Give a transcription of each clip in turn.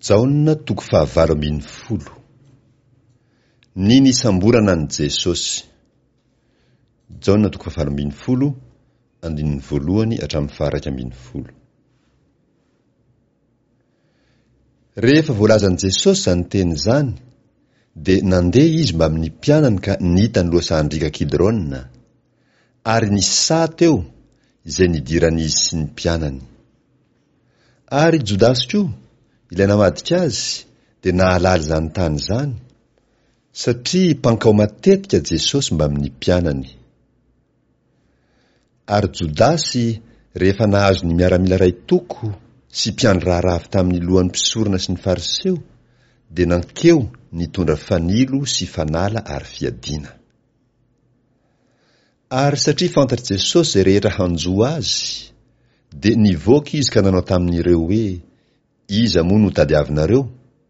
Jaona 20:20. Ny nisamborana an Jesosy. Jaona 20:20, andininy voalohany hatramin'ny 1:20. Rehefa voalazan Jesosy zany teny zany, dia nandeha izy mba amin'ny mpianany ka nitany loasandrika Kidrona, ary nisy saha teo izay nidiran'izy sy ny mpianany. Ary Jodasy koa, ilay namadika azy, dia nahalala zany tany zany, satria mpankao matetika Jesosy mba amin'ny mpianany. Ary Jodasy rehefa nahazo ny miaramila ray toko sy mpiandry raharaha avy tamin'ny lohan'ny mpisorona sy ny fariseo, dia nankeo nitondra fanilo sy fanala ary fiadiana. Ary satria fantatry Jesosy izay rehetra hanjoa azy, dia nivoaka izy ka nanao tamin'ireo hoe, iza moa no tadiavinareo?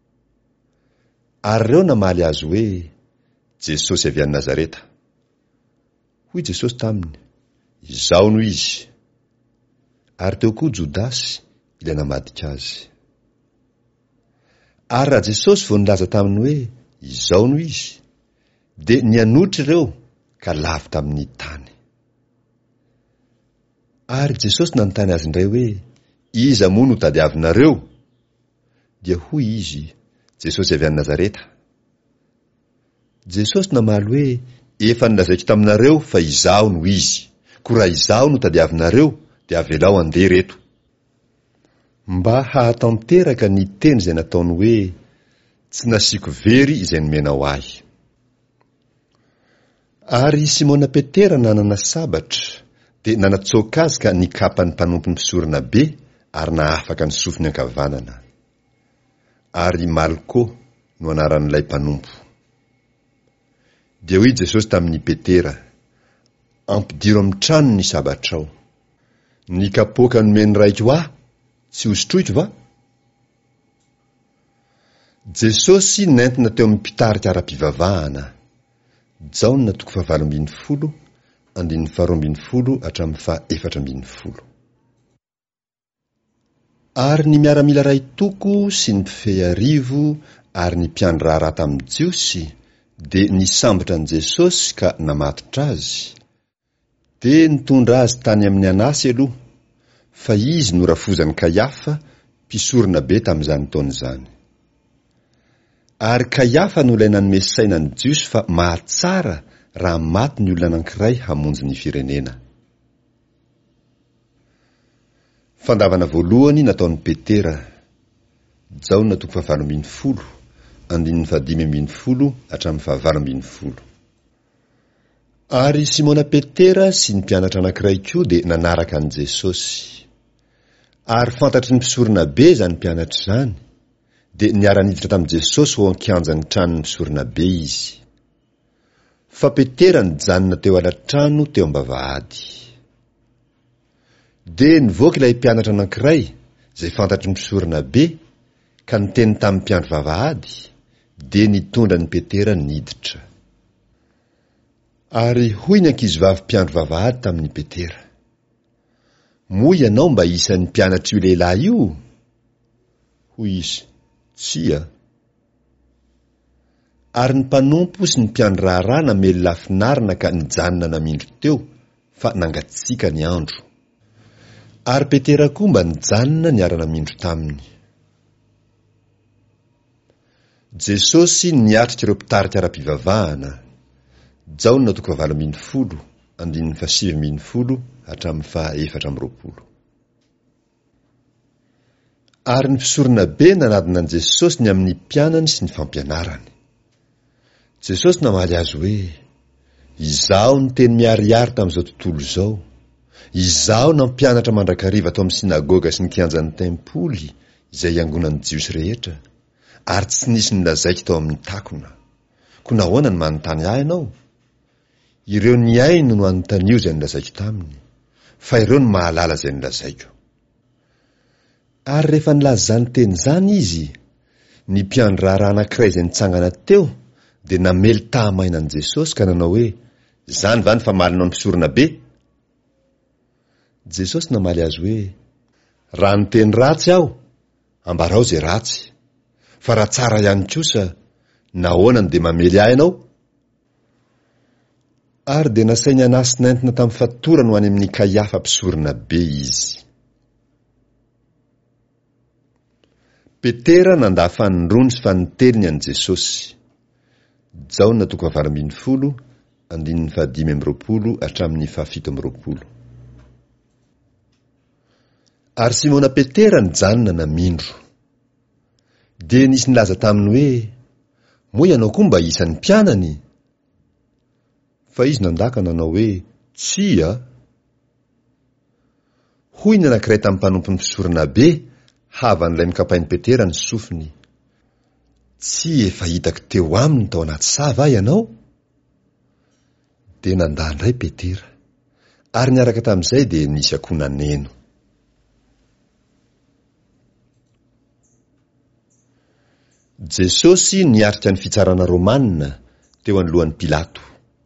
Ary ireo namaly azy hoe, Jesosy avy any Nazareta. Hoy Jesosy taminy, izao no izy. Ary teo koa Jodasy ilay namadika azy. Ary raha Jesosy vao nilaza taminy hoe, izao no izy, dia nianotry ireo ka lavy tamin'ny tany. Ary Jesosy nanontany azy indray hoe, iza moa no tadiavinareo? Dia hoy izy, Jesosy avy any Nazareta. Jesosy namaly hoe, efa nilazaiko taminareo fa izao no izy, ko raha izao no tadiavinareo, dia avelao andeha reto. Mba hahatanteraka ny teny izay nataony hoe, tsy nasiako very izay nomenao ahy. Ary Simona Petera nanana sabatra, dia nanatsoaka azy ka nikapany mpanompo ny mpisorona be, ary nahafaka ny sofiny ankavanana. Ary Malko no anaran'ilay mpanompo. Dia hoy Jesosy tamin'ny Petera, ampidiro amin'ny trano ny sabatrao. Ny kapoaka nomeny raiko aho, tsy hosotroiko va? Jesosy nentina teo amin'ny mpitarika ara-pivavahana. Jaona 20:20, andininy 2:20 hatramin'ny 4:20. Ary ny miaramila ray toko sy ny mpifehy arivo ary ny mpiandry raharaha tamin'ny jiosy, dia nisambotra an Jesosy ka namatotra azy. Dia nitondra azy tany amin'ny Anasy aloha, fa izy norafozan'i Kaiafa, mpisorona be tamin'izany taona izany. Ary Kaiafa no ilay nanome saina ny jiosy fa mahatsara raha maty ny olona anankiray hamonjy ny firenena. Fandavana voalohany nataon'ny Petera. Jaona 20:20, andininy 5:20 hatramin'ny 6:20. Ary Simona Petera sy ny mpianatra anankiray koa dia nanaraka an Jesosy. Ary fantatry ny mpisorona be zany mpianatra zany, dia niara-niditra tamin'i Jesosy ho ankianjan'ny tranon'ny mpisorona be izy. Fa Petera nijanona teo ala-trano teo am-bavahady. Dia nivoaka ilay mpianatra anankiray, izay fantatry ny mpisorona be, ka niteny tamin'ny mpiandry vavahady, dia nitondra ny Petera niditra. Ary hoy ny ankizivavy mpiandry vavahady tamin'ny Petera, moa ianao mba isan'ny mpianatra io lehilahy io? Hoy izy, tsia. Ary ny mpanompo sy ny mpiandry raharaha namely lafinarina ka nijanona namindro teo, fa nangatsiaka ny andro. Ary Petera koa mba nijanona niara namindro taminy. Jesosy niatrika ireo mpitarika ara-pivavahana. Jaona 20:20, andininy 7:20 hatramin'ny 4:20. Ary ny mpisorona be nanadina an Jesosy ny amin'ny mpianany sy ny fampianarany. Jesosy namaly azy hoe, izao ny teny miariary tamin'izao tontolo izao. Izao nampianatra mandrakariva atao amin'ny sinagoga sy ny kianjan'ny tempoly izay iangonan'ny jiosy rehetra, ary tsy nisy nilazaiko tao amin'ny takona. Ko nahoana ny manontany ahy ianao? Ireo ny aino no anontanio izay nilazaiko taminy, fa ireo no mahalala izay nilazaiko. Ary rehefa nilaza zany teny zany izy, ny mpiandry raharaha anankiray izay nitsangana teo, dia namely tahamaina an Jesosy ka nanao hoe, zany va ny famalinao ny mpisorona be? Jesosy namaly azy hoe, raha niteny ratsy aho, ambarao zay ratsy, fa raha tsara ihany kosa nahoanany dia mamely ahy ianao. Ary dia nasainy anasy nentina tamin'ny fatorany ho any amin'ny Kaiafa mpisorona be izy. Petera nanda fanondrony sy faniteliny an' Jesosy. Jaona 20:15 hatramin'ny 17:20. Ary Simona Petera nijanona namindro. Dia nisy nilaza taminy hoe, moa ianao koa mba isan'ny mpianany? Fa izy nandaka nanao hoe, tsia. Hoy ny anankiray tamin'ny mpanompon'ny fisorona be, havan'ilay mikapain'ny Petera ny sofiny. Tsy efa hitako teo aminy tao anaty sava ianao? Dia nandandray Petera, ary niaraka tamin'izay dia nisy akoho naneno. Jesosy niaritra ny fitsarana Romanina teo anoloan'ny Pilato.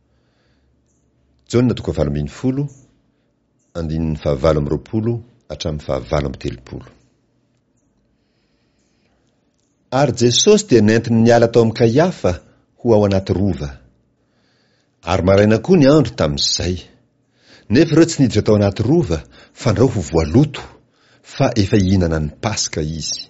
Jaona 20:20 hatramin'ny 20:30. Ary Jesosy dia nentiny niala tao amin'ny Kaiafa ho ao anaty rova. Ary maraina koa ny andro tamin'izay. Nefa ireo tsy niditra tao anaty rova, fandrao ho voaloto, fa efa hihinana ny Paska izy.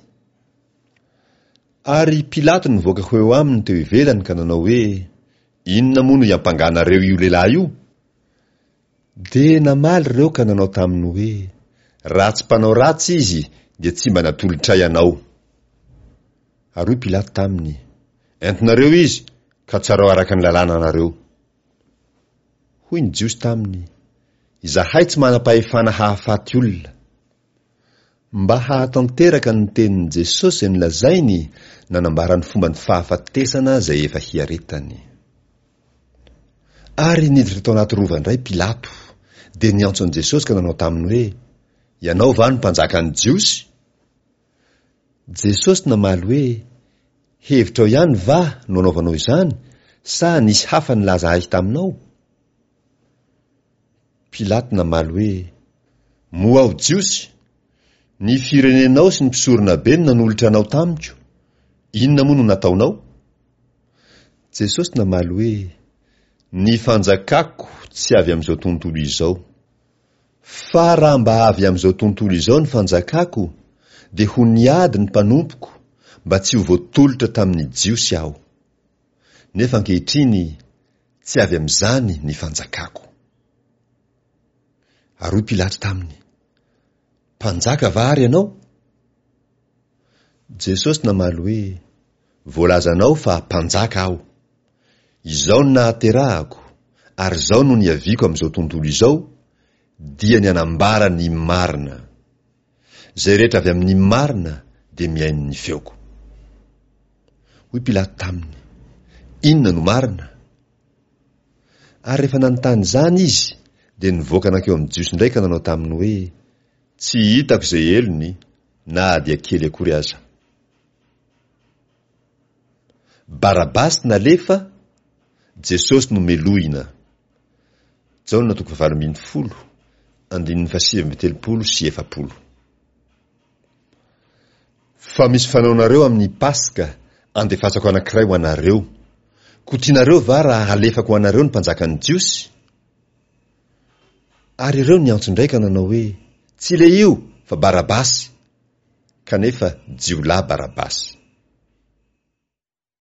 Ary Pilato nivoaka ho eo aminy teo ivelany ka nanao hoe, inona moa no iampanganareo io lehilahy io? Dia namaly ireo ka nanao taminy hoe, raha tsy mpanao ratsy izy dia tsy mba natolotra ianao. Ary Pilato taminy, entinareo izy ka tsarao araka ny lalàna nareo. Hoy ny Jiosy taminy, izahay tsy manam-pahefana hahafaty olona. Mba hahatanteraka ny tenin'i Jesosy ny lazainy nanambara ny fomba ny fahafatesana izay efa hiaretany. Ary niditra tao anaty rova indray Pilato, dia niantso an'i Jesosy ka nanao taminy hoe, ianao va no mpanjakan'ny Jiosy? Jesosy namaly hoe, hevitrao ihany va no anaovanao izany, sa nisy hafa nilaza ahy taminao? Pilato namaly hoe, moa aho Jiosy, ny firenenao sy ny mpisorona be no nanolotra anao tamiko. Inona moa no nataonao? Jesosy namaly hoe, ny fanjakako tsy avy amin'izao tontolo izao. Fa raha mba avy amin'izao tontolo izao ny fanjakako, dia ho niady ny mpanompoko mba tsy ho voatolotra tamin'ny Jiosy aho. Nefa ankehitriny tsy avy amin'izany ny fanjakako. Ary Pilato taminy, mpanjaka va ary ianao? Jesosy namaly hoe, voalazanao fa mpanjaka aho. Izao no nahaterahako, ary izao no niaviako amin'izao tontolo izao, dia ny anambara ny marina. Zay rehetra avy amin'ny marina dia miaino ny feoko. Hoy Pilato taminy, inona no marina? Ary rehefa nanontany izany izy, dia nivoaka nakeo amin'ny Jiosy indray ka nanao taminy hoe, tsy hitako izay elony, na dia kely akory aza. Barabasy nalefa, Jesosy no melohina. Jaona 20:17-20. Fa misy fanaonareo amin'ny Paska, andefasako anankiray ho anareo. Kotianareo va raha alefako ho anareo ny mpanjakan'ny Jiosy? Ary ireo niantso indray ka nanao hoe, tsy le io, fa Barabasy. Kanefa jiolahy Barabasy.